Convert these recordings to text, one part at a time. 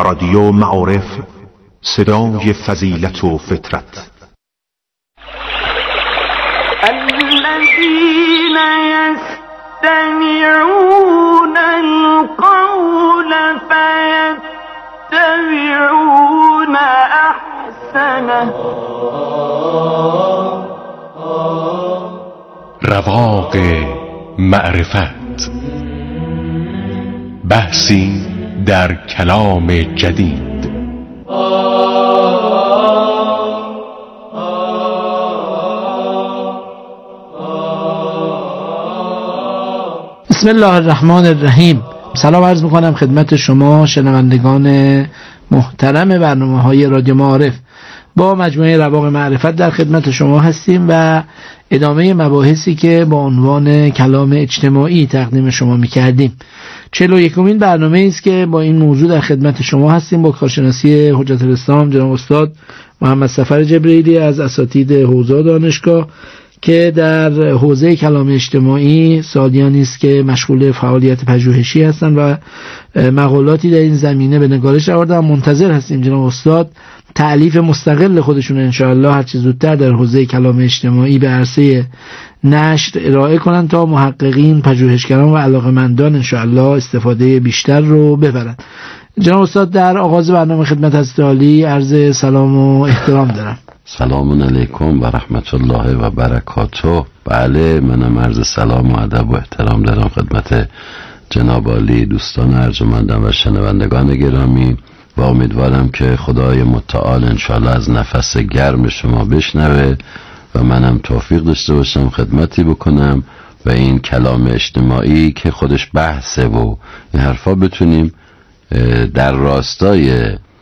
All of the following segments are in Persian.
رادیو معارف، صدای فضیلت و فطرت. الذين يستمعون القول فيتبعون احسنه. رواق معرفت، بحثی در کلام جدید. بسم الله الرحمن الرحیم. سلام عرض میکنم خدمت شما شنوندگان محترم برنامه‌های رادیو معارف. با مجموعه رواق معرفت در خدمت شما هستیم و ادامه مباحثی که با عنوان کلام اجتماعی تقدیم شما میکردیم. 41مین برنامه است که با این موضوع در خدمت شما هستیم با کارشناسی حجت الاسلام جناب استاد محمد صفر جبریلی از اساتید حوزه دانشگاه که در حوزه کلام اجتماعی سالیانی است که مشغول فعالیت پژوهشی هستند و مقالاتی در این زمینه به نگارش آوردن. منتظر هستیم جناب استاد تألیف مستقل خودشون انشاءالله هر چه زودتر در حوزه کلام اجتماعی به عرصه نشر ارائه کنند تا محققین، پژوهشگران و علاقه‌مندان انشاءالله استفاده بیشتر رو ببرند. جناب استاد در آغاز برنامه خدمت حضرت عالی عرض سلام و احترام دارم. سلام علیکم و رحمت الله و برکاته. بله، منم عرض سلام و ادب و احترام دارم خدمت جناب عالی، دوستان ارجمندم و شنوندگان گرامی و امیدوارم که خدای متعال انشاءالله از نفس گرم شما بشنوه و منم توفیق داشته باشم خدمتی بکنم و این کلام اجتماعی که خودش بحثه و این حرفا بتونیم در راستای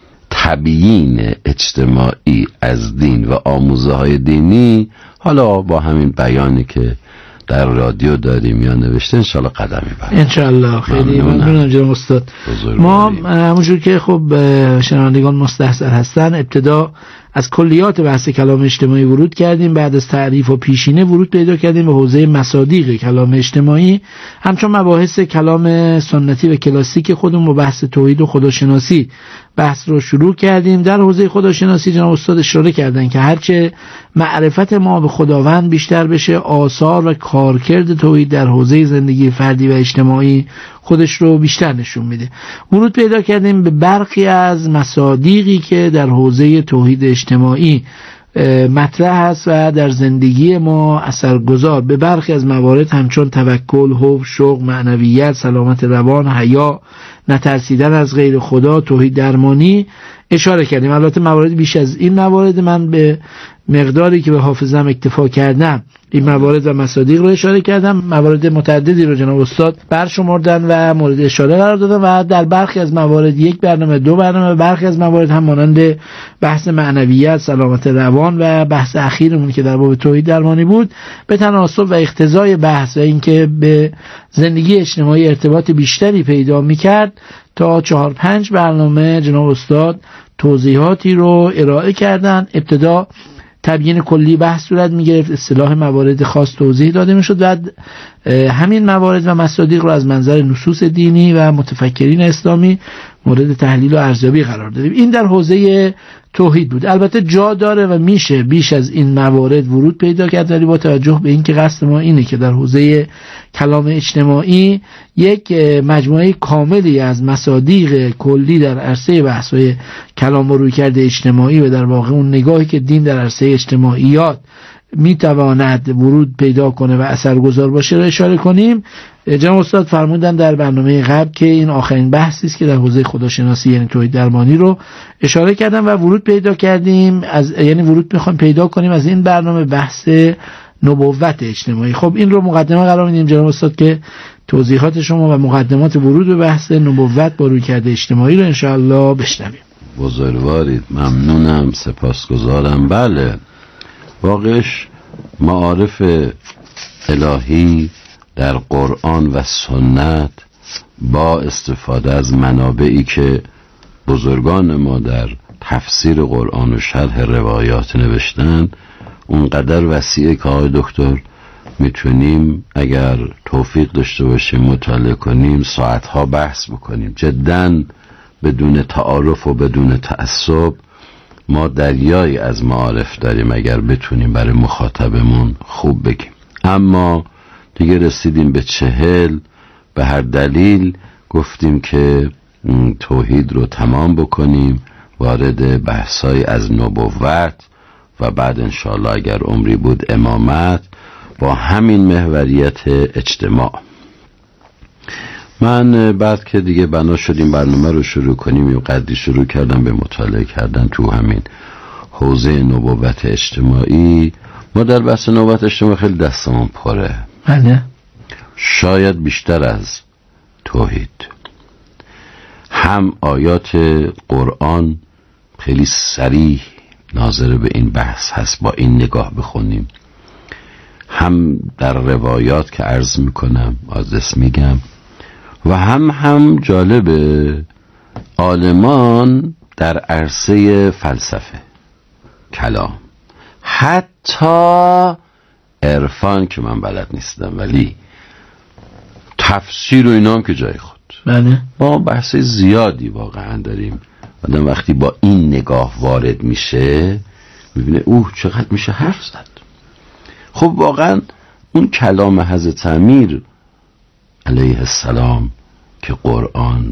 تبیین اجتماعی از دین و آموزه های دینی، حالا با همین بیانی که در رادیو داریم یا نوشته انشاءالله قدم میبریم انشاءالله. خیلی ممنونم جناب استاد. ما همونجور که خب شنوندگان مستحضر هستن ابتدا از کلیات بحث کلام اجتماعی ورود کردیم، بعد از تعریف و پیشینه ورود پیدا کردیم به حوزه مصادیق کلام اجتماعی، همچون مباحث کلام سنتی و کلاسیک خودمون و بحث توحید و خداشناسی بحث رو شروع کردیم. در حوزه خداشناسی جناب استاد اشاره کردن که هرچه معرفت ما به خداوند بیشتر بشه، آثار و کارکرد توحید در حوزه زندگی فردی و اجتماعی خودش رو بیشتر نشون میده. ورود پیدا کردیم به برخی از مصادیقی که در حوزه توحید اجتماعی مطرح است و در زندگی ما اثرگذار به برخی از موارد همچون توکل، حب، شوق، معنویت، سلامت روان، حیا، نترسیدن از غیر خدا، توحید درمانی اشاره کردیم. البته موارد بیش از این موارد من به مقداری که به حافظم اکتفا کردم این موارد و مصادیق رو اشاره کردم. موارد متعددی رو جناب استاد برشمردن و مورد اشاره قرار دادن و در برخی از موارد یک برنامه، دو برنامه، برخی از موارد هم مانند بحث معنویت، سلامت روان و بحث اخیرمون که در باب توحید درمانی بود به تناسب و اقتضای بحث و اینکه به زندگی اجتماعی ارتباط بیشتری پیدا می‌کرد تا 4-5 برنامه جناب استاد توضیحاتی رو ارائه کردن. ابتدا تبیین کلی بحث صورت می‌گرفت، اصطلاح موارد خاص توضیح داده می‌شد و همین موارد و مصادیق رو از منظر نصوص دینی و متفکرین اسلامی مورد تحلیل و ارزیابی قرار دادیم. این در حوزه توحید بود. البته جا داره و میشه بیش از این موارد ورود پیدا کرد، ولی با توجه به اینکه قصد ما اینه که در حوزه کلام اجتماعی یک مجموعه کاملی از مصادیق کلی در عرصه بحث‌های کلام و رویکرد اجتماعی و در واقع اون نگاهی که دین در عرصه اجتماعیات میتواند ورود پیدا کنه و اثرگذار باشه را اشاره کنیم. جناب استاد فرمودن در برنامه قبل که این آخرین بحثی است که در حوزه خداشناسی یعنی توحید درمانی رو اشاره کردم و ورود پیدا کردیم ورود میخوایم پیدا کنیم از این برنامه بحث نبوت اجتماعی. خب این رو مقدمه قرار میدیم جناب استاد که توضیحات شما و مقدمات ورود به بحث نبوت با رویکرد اجتماعی رو انشاءالله بشنویم. بزرگوارید، ممنونم، سپاسگزارم. بله، واقعش معارف الهی در قرآن و سنت با استفاده از منابعی که بزرگان ما در تفسیر قرآن و شرح روایات نوشتن اونقدر وسیعه که آقای دکتر میتونیم اگر توفیق داشته باشیم مطالعه کنیم ساعتها بحث بکنیم. جداً بدون تعارف و بدون تعصب ما دریایی از معارف داریم اگر بتونیم برای مخاطبمون خوب بگیم. اما دیگه رسیدیم به 40، به هر دلیل گفتیم که توحید رو تمام بکنیم، وارد بحثای از نبوت و بعد انشاءالله اگر عمری بود امامت با همین محوریت اجتماع. من بعد که دیگه بنا شدیم برنامه رو شروع کنیم یه قدری شروع کردم به مطالعه کردن تو همین حوزه نبوت اجتماعی. ما در بحث نبوت اجتماعی خیلی دستمون پره، بله، شاید بیشتر از توحید. هم آیات قرآن خیلی صریح ناظر به این بحث هست، با این نگاه بخونیم، هم در روایات که عرض میکنم آدرس میگم، و هم جالبه عالمان در عرصه فلسفه، کلام، حتی عرفان که من بلد نیستم ولی تفسیر و اینا هم که جای خود. بله، ما بحث زیادی واقعا داریم. آدم وقتی با این نگاه وارد میشه میبینه چقدر میشه حرف زد. خب واقعا اون کلام حضرت امیر علیه السلام که قرآن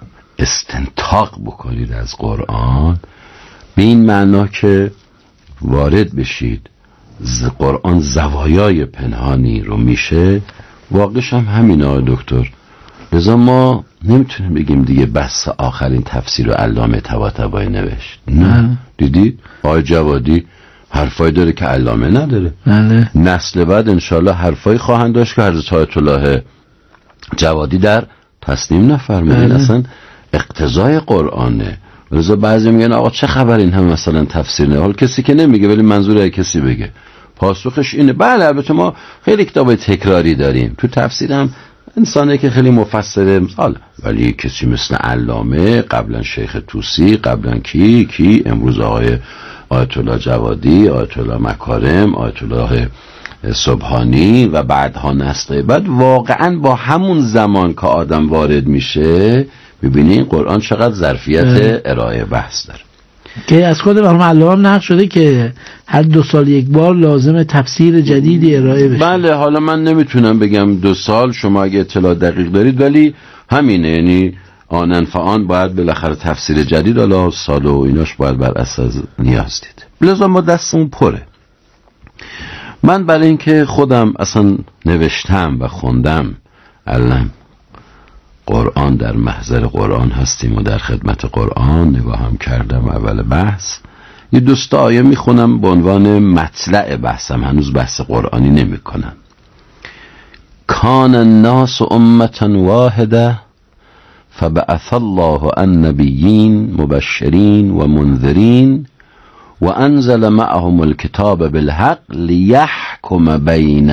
استنتاق بکنید از قرآن به این معنا که وارد بشید قرآن زوایای پنهانی رو میشه، واقعش هم همین آقای دکتر. لذا ما نمیتونیم بگیم دیگه بس آخرین تفسیر رو علامه طباطبایی نوشت. نه دیدید آقای جوادی حرفایی داره که علامه نداره. بله. نسل بعد انشالله حرفایی خواهند داشت که حضرت آیت الله جوادی در تسلیم نفرمودین. اصلا اقتضای قرآنه. لذا بعضی میگن آقا چه خبر این هم مثلا تفسیر نه، حال کسی که نمیگه ولی منظور کسی بگه. پاسخش اینه بله البته ما خیلی کتاب تکراری داریم، تو تفسیر هم انسانه که خیلی مفسره ولی کسی مثل علامه، قبلا شیخ توسی، قبلا کی امروز آقای آیت الله جوادی، آیت الله مکارم، آیت الله سبحانی و بعدها نسل بعد، واقعا با همون زمان که آدم وارد میشه ببینین قرآن چقدر ظرفیت ارائه بحث داره که از خود مرحوم علامه نقل شده که هر 2 سال یک بار لازم تفسیر جدیدی ارائه بشه. بله، حالا من نمیتونم بگم 2 سال، شما اگه اطلاع دقیق دارید، ولی همینه، یعنی آنن فعان باید بالاخره تفسیر جدید، حالا سال و ایناش باید بر اساس نیاز دید. لذا ما دستمون پره. من برای اینکه خودم اصلا نوشتم و خوندم علم قرآن در محضر قرآن هستیم و در خدمت قرآن نگاهم کردم اول بحث، یه 2 آیه میخونم به عنوان مطلع بحثم، هنوز بحث قرآنی نمی کنم. کان الناس امتا واحده فبعث الله النبیین مبشرین و منذرین و انزل معهم الكتاب بالحق لیحکم بین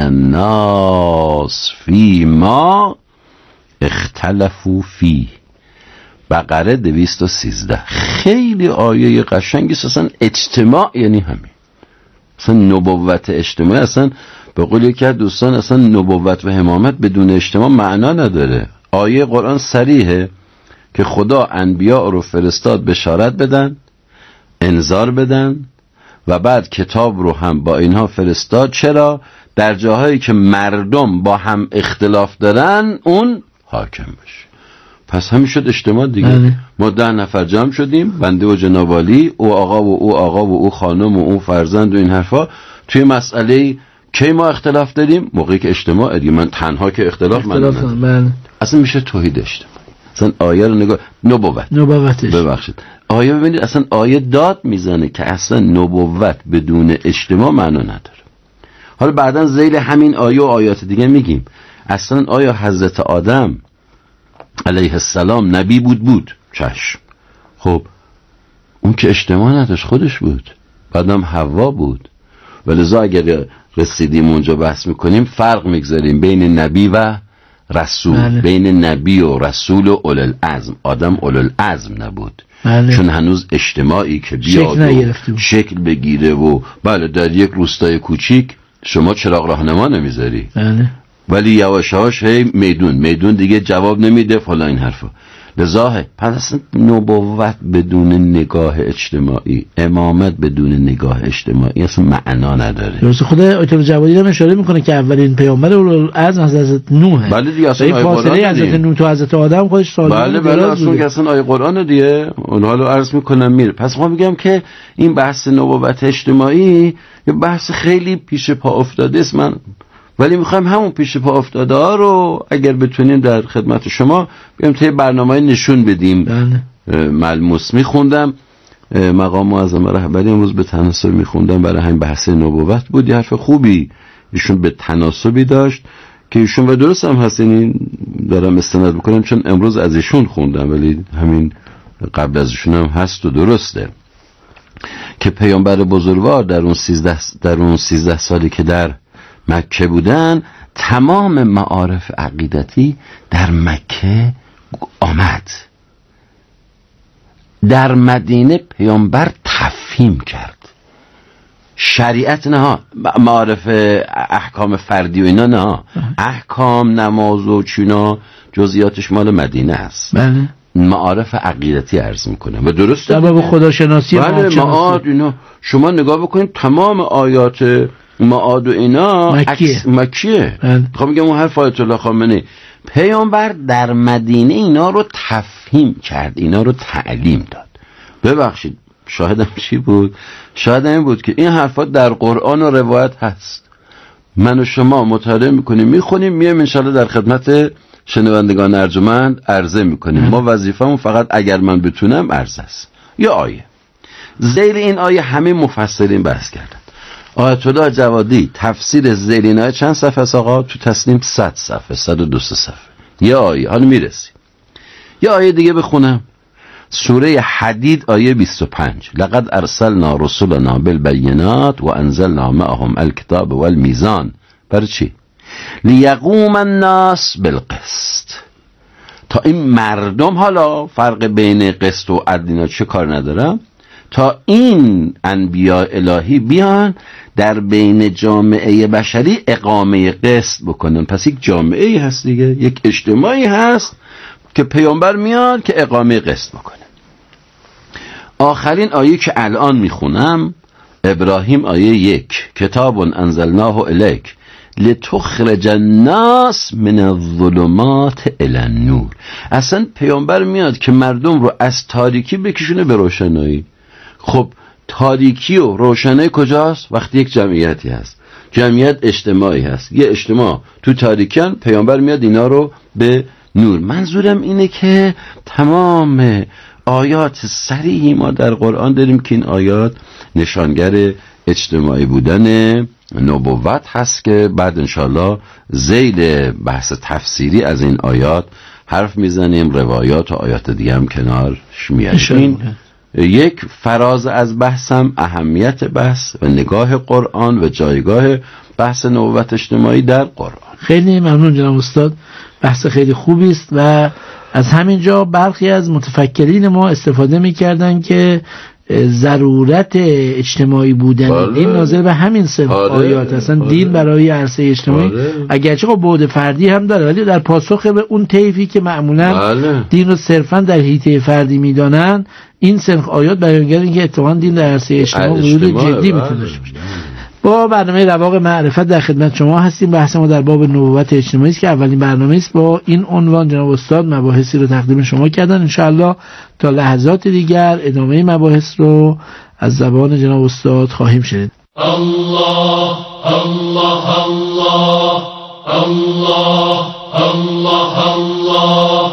الناس فیما اختلفوا فیه. بقره 213. خیلی آیه قشنگی است. اصلا اجتماع یعنی همین، اصلا نبوت اجتماع. اصلا به قول یکی از دوستان اصلا نبوت و امامت بدون اجتماع معنا نداره. آیه قرآن صریحه که خدا انبیاء رو فرستاد بشارت بدن، انذار بدن و بعد کتاب رو هم با اینها فرستاد. چرا؟ در جاهایی که مردم با هم اختلاف دارن اون حاکم بشه. پس همین شد اجتماع دیگه. ما 10 نفر جمع شدیم، بنده و جناب عالی، او آقا و او آقا و او خانم و او فرزند و این حرفا، توی مسئله کی ما اختلاف داریم؟ موقعی که اجتماع دیگه. من تنها که اختلاف من اصلا میشه توحید اجتماع. اصلا آیه رو نگاه، نبوتش ببخشید آیه ببینید، اصلا آیه داد میزنه که اصلا نبوت بدون اجتماع معنا نداره. حالا بعداً ذیل همین آیه و آیات دیگه میگیم اصلا آیا حضرت آدم علیه السلام نبی بود چشم، خب اون که اجتماع نداشت، خودش بود. بعدم حوا بود. ولذا اگر رسیدیم اونجا بحث میکنیم فرق میگذاریم بین نبی و رسول. بین نبی و رسول و اولوالعزم. آدم اولوالعزم نبود. چون هنوز اجتماعی که بیاد و شکل بگیره و در یک روستای کوچیک شما چراغ راهنما نمیذاری، ولی یواشاش هی میدون دیگه جواب نمیده فلان این حرفا. لذا پس نبوت بدون نگاه اجتماعی، امامت بدون نگاه اجتماعی اصلا معنا نداره. درست. خود آیت الله جوادی هم اشاره میکنه که اولین پیامبر اولوالعزم حضرت نوح. بله دیگه، اصلا آیه فاصله حضرت نوح تا حضرت آدم خودش سال. بله اصلا آیه قرآن دیگه. اونها رو عرض میکنم میره. پس ما میگم که این بحث نبوت اجتماعی یه بحث خیلی پیش پا افتاده است، ولی میخوایم همون پیش پا افتاده ها رو اگر بتونیم در خدمت شما بیام توی برنامه نشون بدیم. بله. ملموس میخوندم مقام معظم رهبری امروز به تناسب میخوندم، برای همین بحث نبوت بود. یه حرف خوبی ایشون به تناسبی داشت که ایشون و درست هم هست، یعنی دارم استناد میکنم چون امروز از ایشون خوندم ولی همین قبل از ایشون هم هست و درسته که پیامبر بزرگوار در اون 13 سالی که در مکه بودن تمام معارف عقیدتی در مکه آمد. در مدینه پیامبر تفهیم کرد، شریعت نه، معارف احکام فردی و اینا نه، احکام نماز و چینا جزئیاتش مال مدینه است. بله. معارف عقیدتی عرض میکنه و درسته در باب خداشناسی. بله معاد اینا شما نگاه بکنید تمام آیات معاد و اینا مکیه. خب میگم اون حرف آیت الله خامنه‌ای پیامبر در مدینه اینا رو تفهیم کرد، اینا رو تعلیم داد. ببخشید شاهدم چی بود؟ شاهدم این بود که این حرفات در قرآن و روایت هست، من و شما مطالعه میکنیم میخونیم میایم انشالله در خدمت شنوندگان ارجمند عرضه میکنیم. ما وظیفمون فقط اگر من بتونم عرضه است. یا آیه زیر این آیه همه مفسرین بحث کردن. آیت الله جوادی تفسیر زیر این آیه چند صفحه است آقا؟ تو تسنیم 100 صفحه 102 صفحه. یا آیه حالا میرسی. یا آیه دیگه بخونم، سوره حدید آیه 25 لقد ارسلنا رسولنا بالبینات و انزلنا معهم الکتاب والمیزان. برای چی؟ لیقوم الناس بالقسط، تا این مردم، حالا فرق بین قسط و عدل اینا چه کار ندارم، تا این انبیاء الهی بیان در بین جامعه بشری اقامه قسط بکنن. پس یک جامعه هست دیگه، یک اجتماعی هست که پیامبر میاد که اقامه قسط بکنه. آخرین آیه که الان میخونم ابراهیم آیه 1 کتاب انزلناه الیک لتخرج الناس من الظلمات الی النور. اصلا پیامبر میاد که مردم رو از تاریکی بکشونه به روشنایی. خب تاریکی و روشنایی کجاست؟ وقتی یک جمعیتی هست، جمعیت اجتماعی هست، یه اجتماع تو تاریکن، پیامبر میاد اینا رو به نور. منظورم اینه که تمام آیات صریحی ما در قرآن داریم که این آیات نشانگر اجتماعی بودن نبوت هست که بعد انشالله ذیل بحث تفسیری از این آیات حرف میزنیم، روایات و آیات دیگه هم کنارش میاریم. یک فراز از بحثم اهمیت بحث و نگاه قرآن و جایگاه بحث نبوت اجتماعی در قرآن. خیلی ممنون جناب استاد، بحث خیلی خوبی است و از همینجا برخی از متفکرین ما استفاده می‌کردن که ضرورت اجتماعی بودن دین ناظر به همین سه آیات اصلا دین برای عرصه اجتماعی اگرچه خب بعد فردی هم داره ولی در پاسخ به اون طیفی که معمولا دین رو صرفا در حیطه فردی میدانن این سه آیات بیانگر این که اتفاقا دین در عرصه اجتماعی ورود جدی میتونه باشه. با برنامه رواق معرفت در خدمت شما هستیم. بحث ما در باب نبوت اجتماعی است که اولین برنامه است با این عنوان. جناب استاد مباحثی رو تقدیم شما کردن، انشاءالله تا لحظات دیگر ادامه مباحث رو از زبان جناب استاد خواهیم شنید. الله الله الله الله الله الله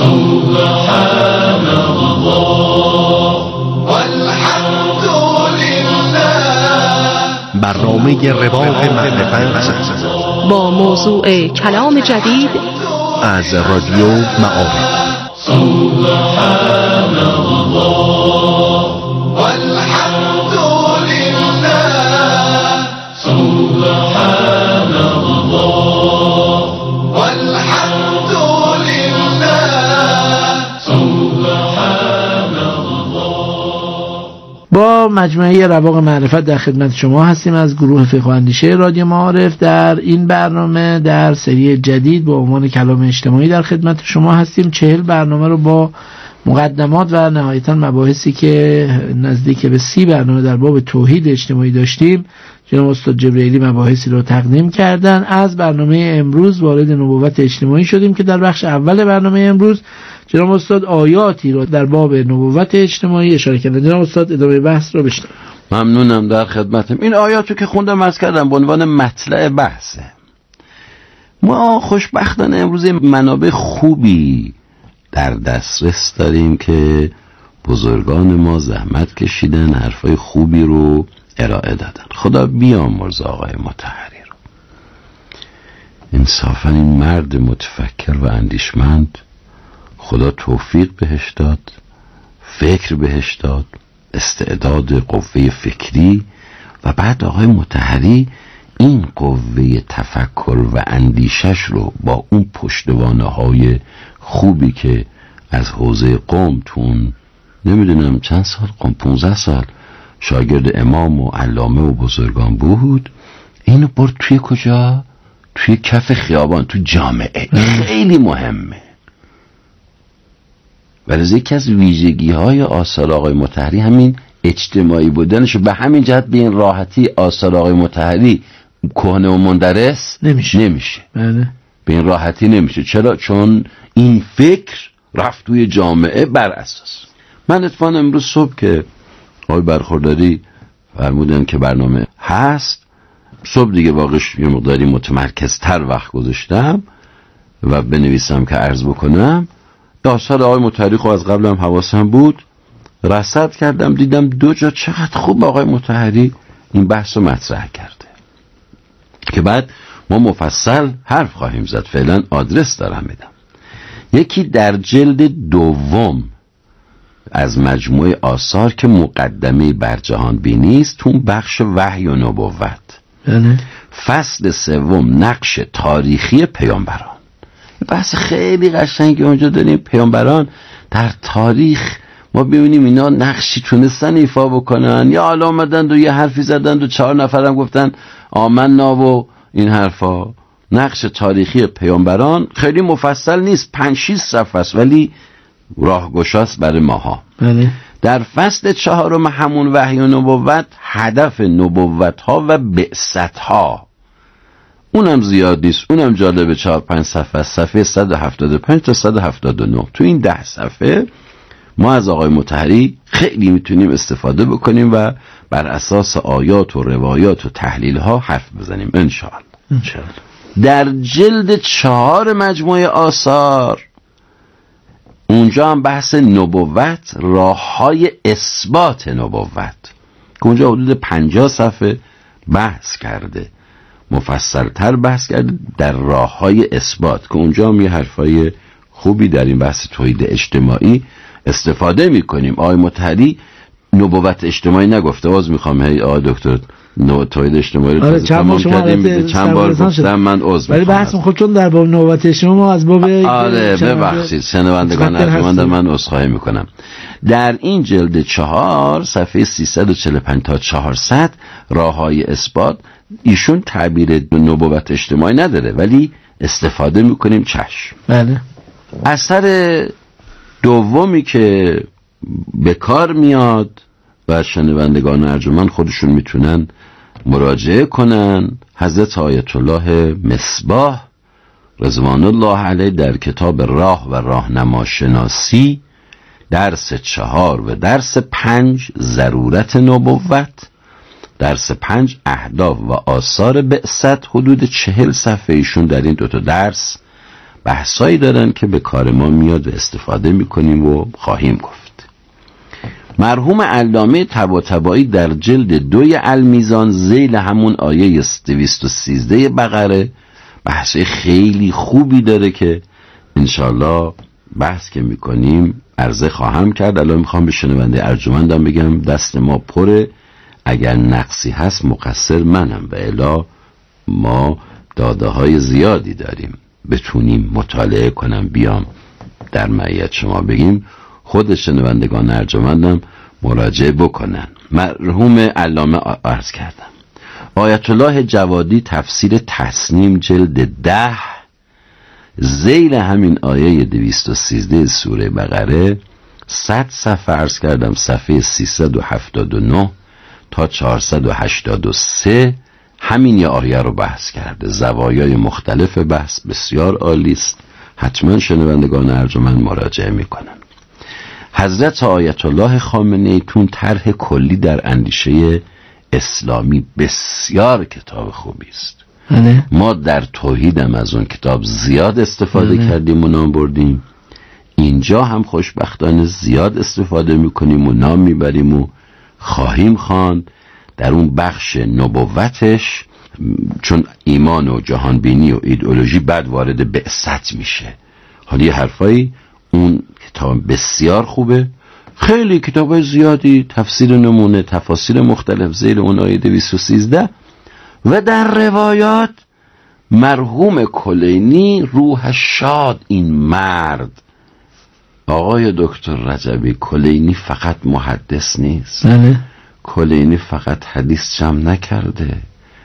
سبحان الله والحمد لله. برنامه رواق معرفت با موضوع کلام جدید از رادیو معارف. سبحان الله والحمد لله. سبحان الله والحمد لله. سبحان الله. با مجموعه رواق معرفت در خدمت شما هستیم از گروه فقه و اندیشه رادیو معارف. در این برنامه در سری جدید با عنوان کلام اجتماعی در خدمت شما هستیم. 40 برنامه رو با مقدمات و نهایتاً مباحثی که نزدیک به 30 برنامه در باب توحید اجتماعی داشتیم، جناب استاد جبرئیلی مباحثی رو تقدیم کردن. از برنامه امروز وارد نبوت اجتماعی شدیم که در بخش اول برنامه امروز جناب استاد آیاتی رو در باب نبوت اجتماعی اشاره کردن. جناب استاد ادامه بحث رو بشنویم. ممنونم، در خدمتم. این آیاتو که خوندم عرض کردم به عنوان مطلع بحثه. ما خوشبختانه امروز منابع خوبی در دسترس داریم که بزرگان ما زحمت کشیدن، حرفای خوبی رو ارائه دادن. خدا بیامرز آقای مطهری رو. انصافا این مرد متفکر و اندیشمند خدا توفیق بهش داد، فکر بهش داد، استعداد قوه فکری، و بعد آقای مطهری این قوه تفکر و اندیشش رو با اون پشتوانه‌های خوبی که از حوزه قم تون نمیدونم چند سال، قم 15 سال شاگرد امام و علامه و بزرگان بود، اینو برد توی کجا؟ توی کف خیابان، تو جامعه. خیلی مهمه. ولی یکی از ویژگی‌های آثار آقای مطهری همین اجتماعی بودنش. به همین جهت به این راحتی آثار آقای مطهری کهنه و مندرس نمیشه. بله. به این راحتی نمیشه. چرا؟ چون این فکر رفت توی جامعه بر اساس. من اتفاقا امروز صبح که آقای برخورداری فرمودن که برنامه هست، صبح دیگه واقعش یه مقداری متمرکزتر وقت گذاشتم و بنویسم که عرض بکنم. آثار آقای مطهری خب از قبلم حواسم بود، رصد کردم، دیدم 2 جا چقدر خوب آقای مطهری این بحث رو مطرح کرده که بعد ما مفصل حرف خواهیم زد. فعلا آدرس دارم میدم. یکی در جلد 2 از مجموعه آثار که مقدمه بر جهان بینی است، تو بخش وحی و نبوت، فصل 3 نقش تاریخی پیامبران. بحث خیلی قشنگی اونجا داریم. پیامبران در تاریخ ما ببینیم اینا نقشی تونستن ایفا بکنن، یا حالا آمدند و یه حرفی زدند و 4 نفرم گفتن آمنا و این حرفا. نقش تاریخی پیامبران خیلی مفصل نیست، 5-6 صفحه است، ولی راهگشاست برای ماها. بله. در فصل 4 همون وحی و نبوت، هدف نبوت ها و بعثت ها، اونم زیاد نیست، اونم جالبه، 4-5 صفحه، صفحه 175 تا 179. تو این 10 صفحه ما از آقای مطهری خیلی میتونیم استفاده بکنیم و بر اساس آیات و روایات و تحلیل ها حرف بزنیم انشاءالله. در جلد 4 مجموعه آثار، اونجا هم بحث نبوت، راه‌های اثبات نبوت که اونجا حدود 50 صفحه بحث کرده، مفصل‌تر بحث کرده در راه‌های اثبات که اونجا هم یه حرفای خوبی در این بحث توحید اجتماعی استفاده می‌کنیم. آقای مطهری نبوت اجتماعی نگفته، باز می‌خوام آقای دکتر توحید اجتماعی رو تمام کردیم، چند بار گفتم، من عذر ولی بحث خود چون در باب نبوت اجتماعی ما از باب ببخشید شنوندگان ارجمند، من عذرخواهی میکنم. در این جلد 4 صفحه 345 تا 400 راههای اثبات، ایشون تعبیر نبوت اجتماعی نداره ولی استفاده میکنیم. چشم. بله. اثر دومی که به کار میاد و شنوندگان ارجمند خودشون میتونن مراجعه کنن، حضرت آیت الله مصباح رضوان الله علیه در کتاب راه و راهنما شناسی، درس 4 و درس 5 ضرورت نبوت، درس 5 اهداف و آثار بعثت، حدود 40 صفحه ایشون در این 2 درس بحثایی دارن که به کار ما میاد و استفاده میکنیم و خواهیم گفت. مرحوم علامه طباطبایی در جلد 2 المیزان ذیل همون آیه 213 بقره بحث خیلی خوبی داره که انشالله بحث که میکنیم عرضه خواهم کرد. الان میخوام به شنونده ارجمندم بگم دست ما پره، اگر نقصی هست مقصر منم، و الا ما داده های زیادی داریم بتونیم مطالعه کنم بیام در معیت شما بگیم. خود شنوندگان ارجمندم مراجعه بکنن. مرحوم علامه عرض کردم آیت الله جوادی تفسیر تصنیم جلد 10 ذیل همین آیه 213 سوره بقره 100 صفحه عرض کردم، صفحه 379 تا 483 همین یه آیه رو بحث کرده. زوایای مختلف بحث بسیار عالی است، حتما شنوندگان ارجمند مراجعه میکنن. حضرت آیت الله خامنه‌ای تون طرح کلی در اندیشه اسلامی بسیار کتاب خوبی است. ما در توحیدم از اون کتاب زیاد استفاده کردیم و نام بردیم، اینجا هم خوشبختانه زیاد استفاده میکنیم و نام میبریم و خواهیم خواند. در اون بخش نبوتش، چون ایمان و جهانبینی و ایدئولوژی بعد وارد بعثت میشه، حالا یه حرفایی اون کتاب بسیار خوبه. خیلی کتابای زیادی تفسیر نمونه، تفاسیر مختلف زیر اون آیه 213. و در روایات مرحوم کلینی روح شاد، این مرد آقای دکتر رجبی، کلینی فقط محدث نیست، کلینی فقط حدیث جمع نکرده،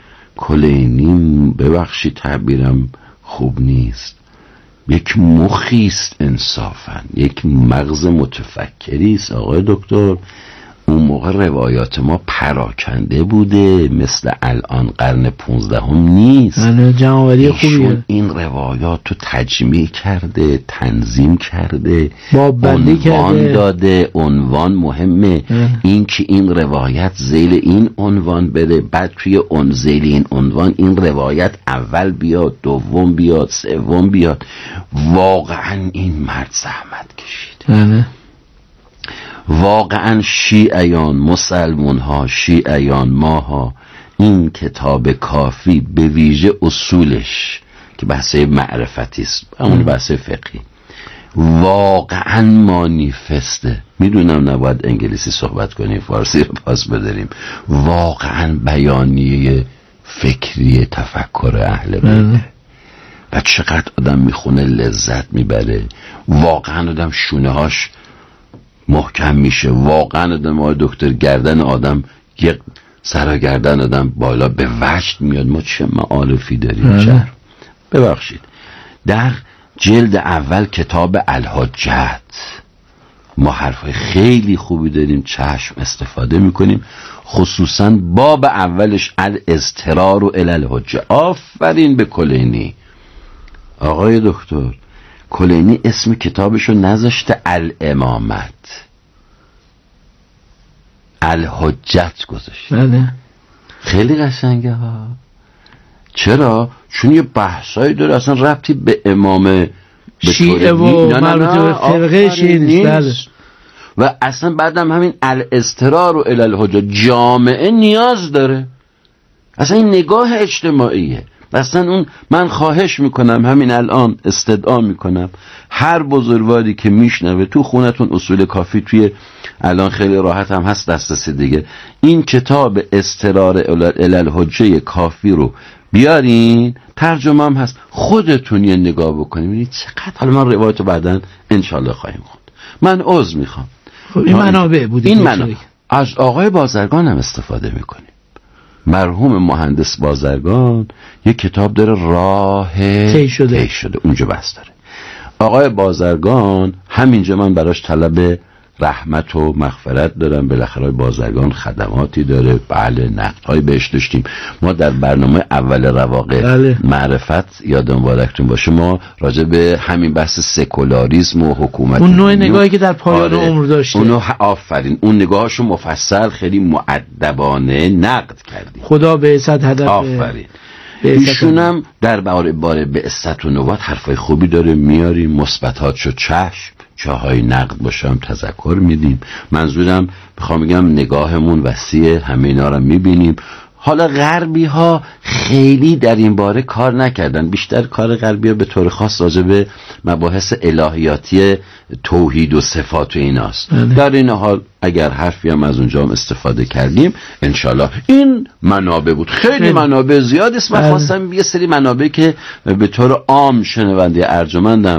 کلینی ببخشید تعبیرم خوب نیست، یک مخیست انصافا، یک مغز متفکریست آقای دکتر. اون موقع روایات ما پراکنده بوده، مثل الان قرن 15 نیست. جمع‌آوری خوبیه. این روایات رو تجمیع کرده، تنظیم کرده، باب‌بندی کرده، داده. عنوان مهمه، این که این روایت ذیل این عنوان بره، بعد توی اون ذیل این عنوان این روایت اول بیاد، دوم بیاد، سوم بیاد. واقعا این مرد زحمت کشیده. واقعا شیعیان، مسلمون ها، شیعیان ماها، این کتاب کافی به ویژه اصولش که بحثه معرفتی است، اون بحثه فقهی، واقعا مانیفسته. میدونم نباید انگلیسی صحبت کنیم، فارسی رو پاس بداریم. واقعا بیانیه فکری تفکر اهل بیته و چقدر آدم میخونه لذت میبره. واقعا آدم شونه هاش محکم میشه. واقعا آدم آقای دکتر گردن آدم، یک سراگردن آدم بالا به وجد میاد. ما چه معارفی داریم. ببخشید در جلد اول کتاب الحجت ما حرفای خیلی خوبی داریم، چشم استفاده میکنیم، خصوصا باب اولش الاضطرار الی الحجه. آفرین به کلینی. آقای دکتر کلینی اسم کتابشو نذاشته الامامت، الحجت گذاشته. خیلی قشنگه ها. چرا؟ چون یه بحثایی داره اصلا ربطی به امام شیعه و مربوط به فرقه شیعه نیست. و اصلا بعدم همین الاضطرار و الی الحجه جامعه نیاز داره. اصلا این نگاه اجتماعیه. اصلا اون من خواهش میکنم، همین الان استدعا میکنم، هر بزرگواری که میشنوه تو خونتون اصول کافی توی الان خیلی راحت هم هست دسترسی دیگه، این کتاب اضطرار الی الحجه کافی رو بیارین، ترجمه هم هست، خودتون یه نگاه بکنیم ببینید چقدر. حالا من روایتو بعداً انشالله خواهیم خوند. من عذر میخوام. خب این منابع بوده، این منابع از آقای بازرگان هم استفاده میکنیم. مرحوم مهندس بازرگان یک کتاب داره، راه طی شده، اونجا بحث داره. آقای بازرگان همینجا من براش طلب رحمت و مغفرت دارم. بالاخره بازرگان خدماتی داره، بله نقدهای بهش داشتیم. ما در برنامه اول رواقع معرفت یادم مبارکتون باشه، ما راجع به همین بحث سکولاریسم و حکومت، اون نوع نگاهی که در پایان عمر داشته، اونو آفرین، اون نگاهاشو مفصل خیلی مؤدبانه نقد کردیم. خدا بعثت هدف. آفرین. ایشونم در باره بعثت و نبوت حرفای خوبی داره، میاریم، مثبتاتشو چشم، جاهای نقد باشم تذکر میدیم. منظورم میخوام بگم نگاهمون وسیع، همه اینا رو میبینیم. حالا غربی ها خیلی در این باره کار نکردن، بیشتر کار غربی ها به طور خاص راجع به مباحث الهیاتی توحید و صفات و ایناست. در این حال اگر حرفی هم از اونجا هم استفاده کردیم انشالله. این منابع بود، خیلی منابع زیاد است. من خواستم یه سری منابع که به طور عام شنونده ارجمندم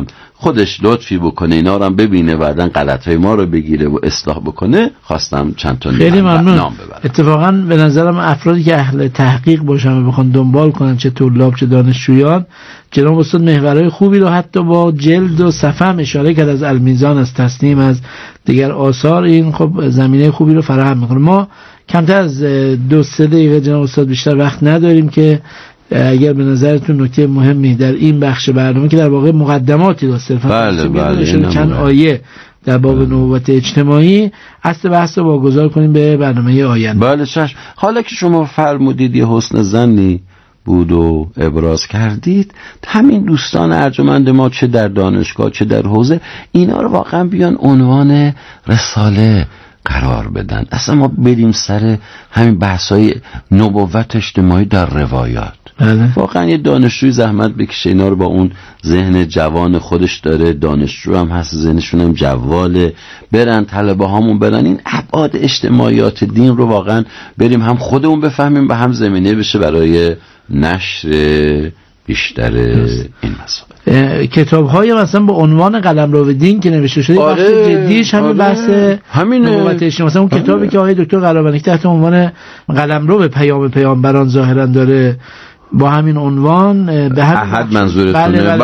خودش لطفی بکنه اینا رو هم ببینه، بعدن غلطهای ما رو بگیره و اصلاح بکنه. خواستم چند تا خیلی ممنون. نام ببرم. اتفاقا به نظرم افرادی که اهل تحقیق باشن و بخوان دنبال کنن، چه طلاب چه دانشجویان، جناب استاد محورهای خوبی رو حتی با جلد و صفحه اشاره کرد از المیزان، از تصنیم، از دیگر آثار. این خب زمینه خوبی رو فراهم میکنه. ما کمتر از 2-3 دقیقه جناب استاد بیشتر وقت نداریم که اگر به نظرتون نکته مهمی در این بخش برنامه که در واقع مقدماتی داشت، بله چند آیه در باب نبوت اجتماعی، اصل بحث رو واگذار کنیم به برنامه آینده. بله چشم. حالا که شما فرمودید یه حسن ظنی بود و ابراز کردید، همین دوستان ارجمند ما چه در دانشگاه چه در حوزه، اینا رو واقعا بیان عنوان رساله قرار بدن. اصلا ما بریم سر همین بحثای نبوت اجتماعی در روایات. واقعا یه دانشجوی زحمت بکشه اینا رو، با اون ذهن جوان خودش داره، دانشجو هم هست، ذهنشون هم جواله، برن طلبه هامون برن این ابعاد اجتماعیات دین رو واقعا بریم هم خودمون بفهمیم و هم زمینه بشه برای نشر بیشتر این مسائل. کتاب‌های مثلا با عنوان قلمرو دین که نوشته شده، بخش جدیش همین بحث نبوت اجتماعی. مثلا اون کتابی که آقای دکتر قرابنی تحت عنوان قلمرو پیام پیامبران ظاهرا داره با همین عنوان به احد منظورتونه.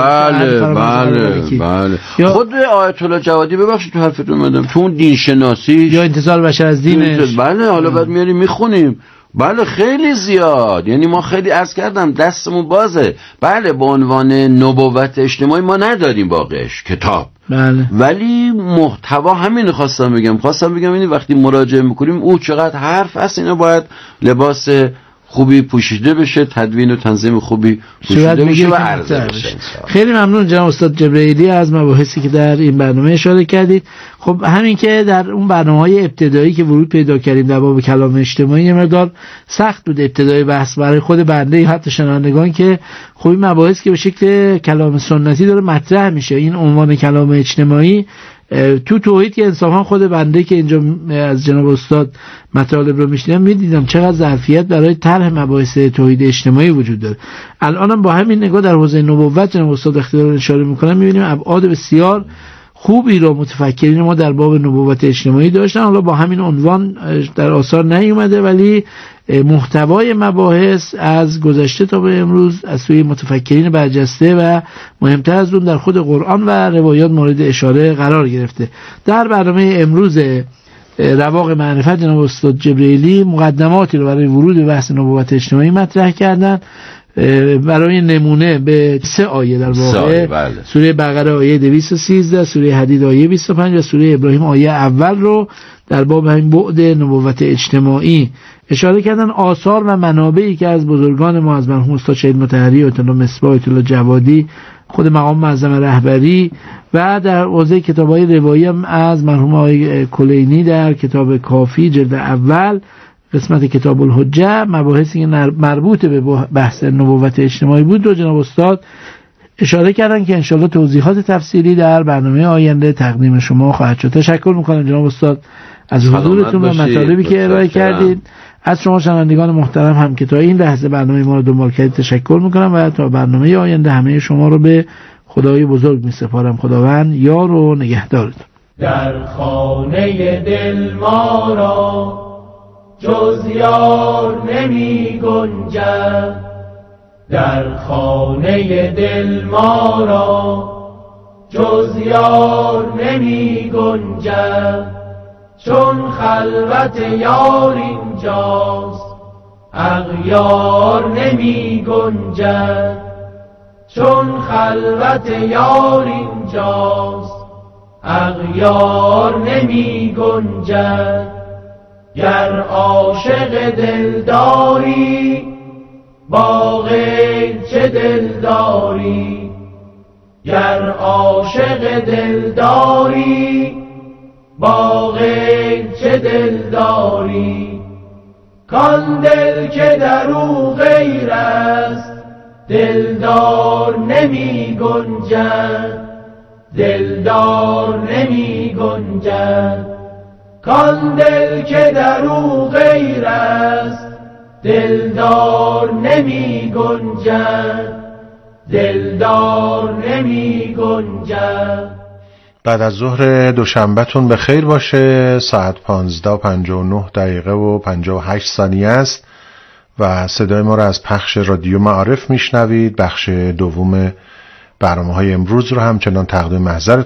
بله. خود آیت الله جوادی، ببخشید تو حرفتون اومدم، تو اون دین شناسی یا انتظار بشر از دینش، بله حالا بعد میاریم میخونیم. بله خیلی زیاد، یعنی ما خیلی عرض کردم دستمون بازه. بله به عنوان نبوت اجتماعی ما نداریم واقعش کتاب، بله، ولی محتوا همین خواستم بگم اینی وقتی مراجعه میکنیم او چقدر حرف هست، اینا باید لباس خوبی پوشیده بشه، تدوین و تنظیم خوبی پوشیده بشه و عرضه بشه. خیلی ممنون جناب استاد جبرائیلی از مباحثی که در این برنامه اشاره کردید. خب همین که در اون برنامه‌های ابتدایی که ورود پیدا کردیم در باب کلام اجتماعی، یه مقدار سخت بود ابتدای بحث برای خود بنده حتی شنوندگان که خب این مباحث که به شکل کلام سنتی داره مطرح میشه، این عنوان کلام اجتماعی تو توحید که انصافا خود بنده که اینجا از جناب استاد مطالب رو میشنیدم میدیدم چقدر ظرفیت برای طرح مباحث توحید اجتماعی وجود داره. الانم با همین نگاه در حوزه نبوت جناب استاد اختیار اشاره میکنم، میبینیم ابعاد بسیار خوبی رو متفکرین ما در باب نبوت اجتماعی داشتن. حالا با همین عنوان در آثار نیومده، ولی محتوای مباحث از گذشته تا به امروز از سوی متفکرین برجسته و مهمتر از اون در خود قرآن و روایات مورد اشاره قرار گرفته. در برنامه امروز رواق معرفت جناب استاد جبرائیلی مقدماتی رو برای ورود به بحث نبوت اجتماعی مطرح کردن. برای نمونه به 3 آیه در واقع، سوره بقره آیه 213، سوره حدید آیه 25 و سوره ابراهیم آیه اول رو در باب همین بعد نبوت اجتماعی اشاره کردن. آثار و منابعی که از بزرگان ما، از مرحوم استاد شهید مطهری، آیت الله مصباح، آیت الله جوادی، خود مقام معظم رهبری و در حوزه کتاب‌های روایی هم از مرحوم آقای کلینی در کتاب کافی جلد اول قسمت کتاب الحجه، مباحثی که مربوط به بحث نبوت اجتماعی بود رو جناب استاد اشاره کردن که انشالله توضیحات تفصیلی در برنامه آینده تقدیم شما خواهد شد. تشکر میکنم جناب استاد از حضورتون و مطالبی که ارائه کردید. از شما شنوندگان محترم هم که تا این لحظه برنامه ما رو دنبال کردید تشکر میکنم و تا برنامه آینده همه شما رو به خدای بزرگ میسپارم. خداوند یار و نگهدارتون. در خانه دل ما را جز یار نمی گنجد، در خانه دل ما را جز یار نمی گنجد، چون خلوت یار اینجاست اغیار نمی گنجد، چون خلوت یار اینجاست اغیار نمی گنجد. گر عاشق دلداری با غیر چه دلداری، گر عاشق دلداری با غیر چه دلداری، کان دل که در او غیر است دلدار نمی گنجد، دلدار نمی گنجد، کان دل که در او غیر است دلدار نمی گنجد. دلدار نمی گنجد. بعد از ظهر دوشنبهتون به خیر باشه. ساعت 15:59 و 58 ثانیه است و صدای ما را از پخش رادیو معارف میشنوید. بخش دوم برنامه‌های امروز رو همچنان تقدیم محضرتون